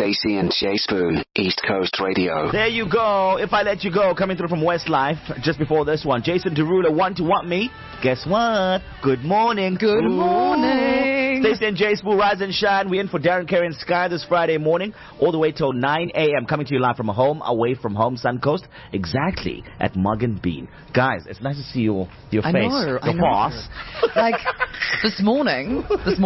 Stacey and Jay Spoon, East Coast Radio. There you go. If I Let You Go, coming through from Westlife. Just before this one, Jason Derulo, Want to Want Me. Guess what? Good morning. Good morning. Stacey and Jay Spoon, rise and shine. We're in for Darren, Carey, and Sky this Friday morning, all the way till 9 a.m. Coming to you live from home, away from home, Suncoast, exactly at Mug and Bean. Guys, it's nice to see your face. I know. Boss. Like, this morning,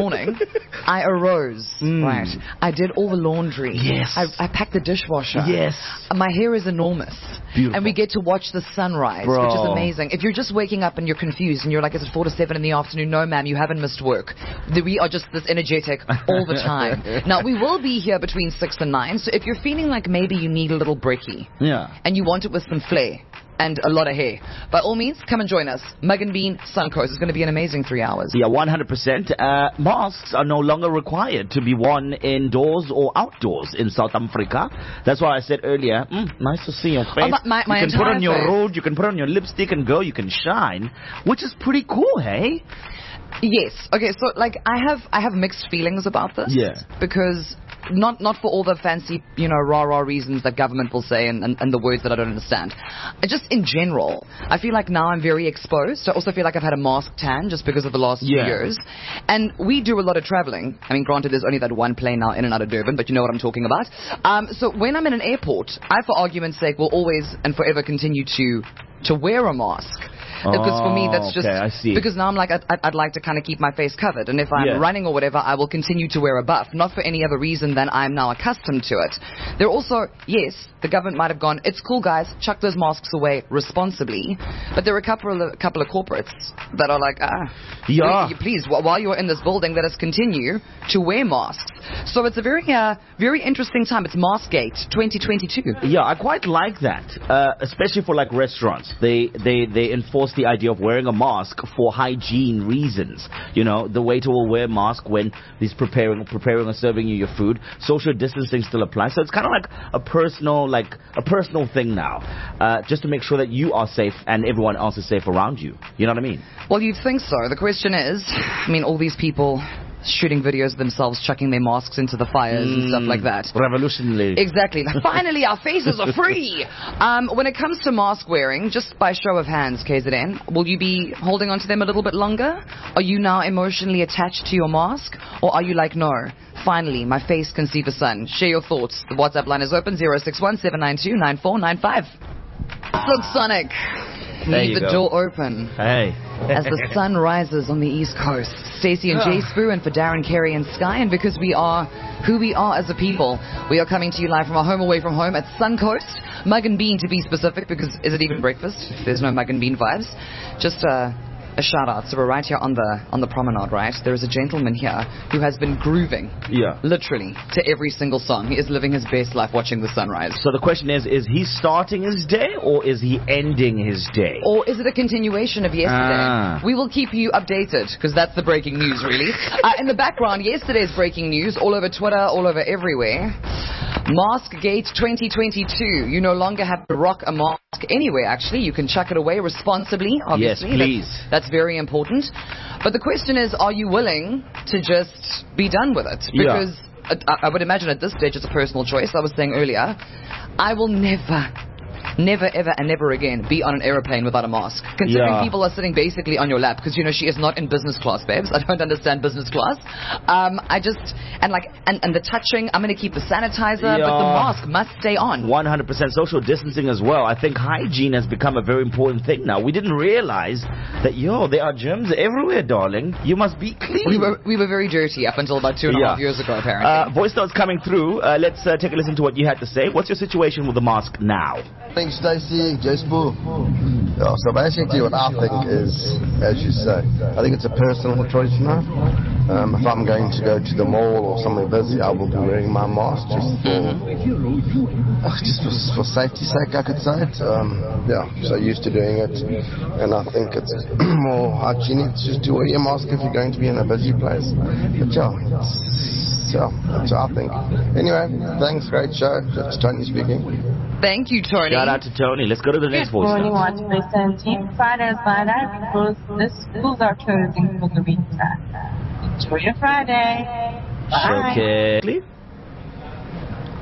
I arose, right? I did all the laundry. Yes. I packed the dishwasher. Yes. My hair is enormous. Beautiful. And we get to watch the sunrise, Bro. which is amazing. If you're just waking up and you're confused and you're like, is it 4 to 7 in the afternoon? No, ma'am, you haven't missed work. We are just this energetic all the time. Now, we will be here between 6 and 9, so if you're feeling like maybe you need a little brekkie, and you want it with some flair and a lot of hair, by all means, come and join us. Mug and Bean, Suncoast. It's going to be an amazing 3 hours. Yeah, 100%. Masks are no longer required to be worn indoors or outdoors in South Africa. That's why I said earlier, nice to see your face. My you can put on your face. robe, you can put on your lipstick and go, you can shine, which is pretty cool, hey? Yes. Okay, so, like, I have mixed feelings about this. Yeah. Because not for all the fancy, rah-rah reasons that government will say and the words that I don't understand. Just in general, I feel like now I'm very exposed. I also feel like I've had a mask tan just because of the last few years. And we do a lot of traveling. I mean, granted, there's only that one plane now in and out of Durban, but you know what I'm talking about. So when I'm in an airport, I, for argument's sake, will always and forever continue to wear a mask. Because for me, that's just... Okay, I see. Because now I'm like, I'd like to kind of keep my face covered. And if I'm running or whatever, I will continue to wear a buff. Not for any other reason than I'm now accustomed to it. There also, yes, the government might have gone, it's cool, guys, chuck those masks away responsibly. But there are a couple of corporates that are like, please, while you're in this building, let us continue to wear masks. So it's a very, very interesting time. It's Maskgate 2022. Yeah, I quite like that, especially for like restaurants. They enforce the idea of wearing a mask for hygiene reasons. The waiter will wear a mask when he's preparing or serving you your food. Social distancing still applies, so it's kind of like a personal thing now, just to make sure that you are safe and everyone else is safe around you. You know what I mean? Well, you'd think so. The question is, all these people shooting videos of themselves chucking their masks into the fires and stuff like that. Revolutionary. Exactly. Finally, our faces are free. When it comes to mask wearing, just by show of hands, KZN, will you be holding on to them a little bit longer? Are you now emotionally attached to your mask? Or are you like, no, finally, my face can see the sun? Share your thoughts. The WhatsApp line is open, 061-792-9495. Look, Sonic. Leave the door open. Hey. As the sun rises on the East Coast. Stacey and Jay Spoon for Darren, Carey, and Sky. And because we are who we are as a people, we are coming to you live from our home away from home at Suncoast. Mug and Bean, to be specific, because is it even breakfast? There's no Mug and Bean vibes. Just a shout out. So we're right here on the promenade, right? There is a gentleman here who has been grooving, literally, to every single song. He is living his best life watching the sunrise. So the question is he starting his day or is he ending his day? Or is it a continuation of yesterday? We will keep you updated, because that's the breaking news, really. In the background, yesterday's breaking news, all over Twitter, all over everywhere. Maskgate 2022. You no longer have to rock a mask anywhere, actually. You can chuck it away responsibly, obviously. Yes, please. That's very important. But the question is, are you willing to just be done with it? Because I would imagine at this stage it's a personal choice. I was saying earlier, I will never, ever, and never again be on an aeroplane without a mask. Considering people are sitting basically on your lap, because she is not in business class, babes. I don't understand business class. And the touching, I'm going to keep the sanitizer, but the mask must stay on. 100% social distancing as well. I think hygiene has become a very important thing now. We didn't realize that, there are germs everywhere, darling. You must be clean. We were very dirty up until about 2.5 years ago, apparently. Voice notes coming through. Let's take a listen to what you had to say. What's your situation with the mask now? Thanks, Stacey. Jay Spoon. So basically what I think is, as you say, I think it's a personal choice, If I'm going to go to the mall or somewhere busy, I will be wearing my mask just for safety's sake, I could say it. So used to doing it, and I think it's more hygienic just to wear your mask if you're going to be in a busy place. But that's what I think. Anyway, thanks, great show. It's Tony speaking. Thank you, Tony. Shout out to Tony. Let's go to the next voice. Good morning, watch listen team. Friday is Friday because the schools are closing for the weekend. Enjoy your Friday. Bye. Okay.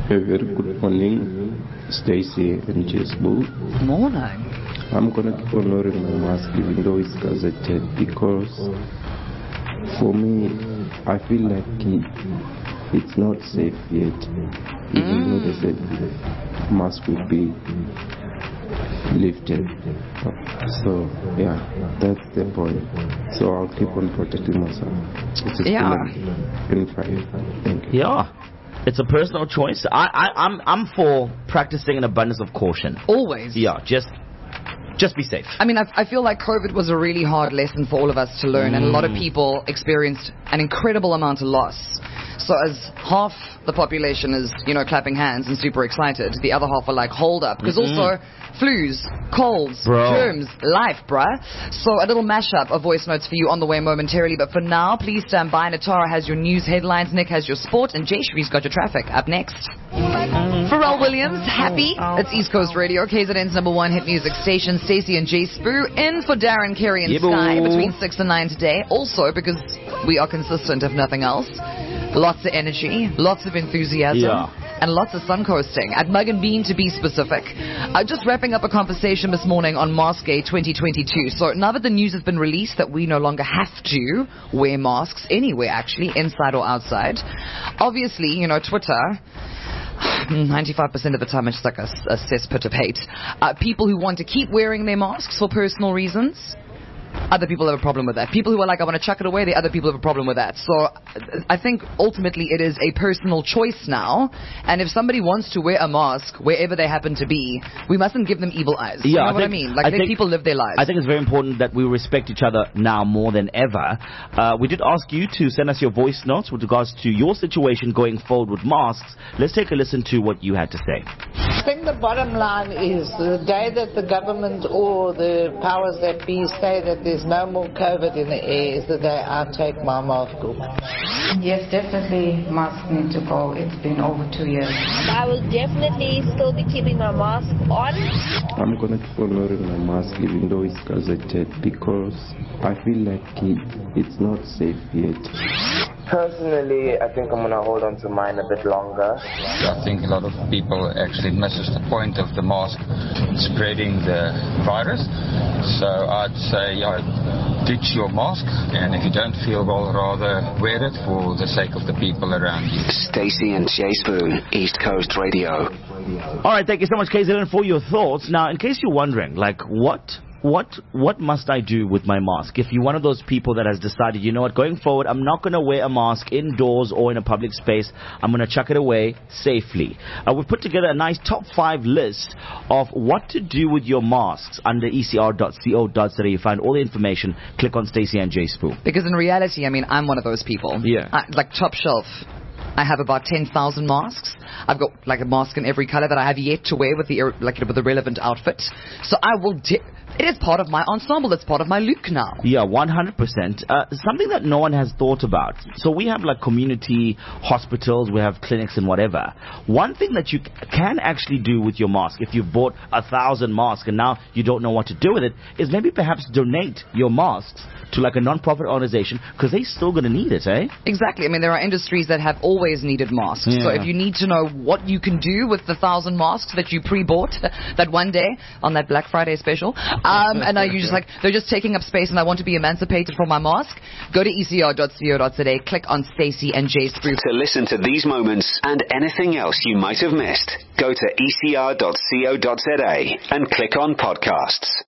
A very good morning, Stacey and Jesbu. Morning. I'm gonna keep on wearing my mask even though it's gazetted, because for me, I feel like it's not safe yet. Even though they said mask will be lifted. So yeah, that's the point. So I'll keep on protecting myself. It's been fine. Thank you. Yeah. It's a personal choice. I'm for practicing an abundance of caution. Always. Yeah, just be safe. I mean, I feel like COVID was a really hard lesson for all of us to learn, and a lot of people experienced an incredible amount of loss. So as half the population is, clapping hands and super excited, the other half are like, hold up. Because also, flus, colds, germs, life, bruh. So a little mashup of voice notes for you on the way momentarily. But for now, please stand by. Natara has your news headlines, Nick has your sport, and Jayshree's got your traffic. Up next. Pharrell Williams, Happy. It's East Coast Radio, KZN's #1 hit music station. Stacey and Jay Spoo in for Darren, Kerry, and Sky between 6 and 9 today. Also, because we are consistent, if nothing else. Lots of energy, lots of enthusiasm, and lots of sun coasting. At Mug and Bean, to be specific. Just wrapping up a conversation this morning on Maskgate 2022. So now that the news has been released that we no longer have to wear masks anywhere, actually, inside or outside. Obviously, Twitter... 95% of the time it's like a cesspit of hate. People who want to keep wearing their masks for personal reasons. Other people have a problem with that. People who are like, I want to chuck it away, the other people have a problem with that. So I think ultimately it is a personal choice now. And if somebody wants to wear a mask wherever they happen to be, we mustn't give them evil eyes. Yeah, you know what I mean? Like, let people live their lives. I think it's very important that we respect each other now more than ever. We did ask you to send us your voice notes with regards to your situation going forward with masks. Let's take a listen to what you had to say. I think the bottom line is the day that the government or the powers that be say that there's no more COVID in the air is the day I take my mask off. Yes, definitely masks need to go. It's been over 2 years. I will definitely still be keeping my mask on. I'm gonna keep on wearing my mask even though it's gazetted, because I feel like it's not safe yet. Personally, I think I'm going to hold on to mine a bit longer. I think a lot of people actually misses the point of the mask spreading the virus. So I'd say, ditch your mask, and if you don't feel well, rather wear it for the sake of the people around you. Stacey and Jay Spoon, East Coast Radio. All right, thank you so much, KZN, for your thoughts. Now, in case you're wondering, what must I do with my mask? If you're one of those people that has decided, you know what, going forward, I'm not going to wear a mask indoors or in a public space. I'm going to chuck it away safely. We've put together a nice top 5 list of what to do with your masks under ecr.co.za. You find all the information. Click on Stacey and Jay Spoo. Because in reality, I mean, I'm one of those people. Yeah. Like top shelf. I have about 10,000 masks. I've got like a mask in every color that I have yet to wear with the relevant outfit. So I will. It is part of my ensemble. It's part of my look now. Yeah, 100%. Something that no one has thought about. So we have like community hospitals, we have clinics and whatever. One thing that you can actually do with your mask, if you've bought 1,000 masks and now you don't know what to do with it, is maybe perhaps donate your masks to like a non-profit organization, because they're still going to need it, eh? Exactly. I mean, there are industries that have always needed masks. Yeah. So if you need to know what you can do with the 1,000 masks that you pre-bought that one day on that Black Friday special, and you just like, they're just taking up space and I want to be emancipated from my mask, go to ecr.co.za, click on Stacey and Jay Spoo. To listen to these moments and anything else you might have missed, go to ecr.co.za and click on podcasts.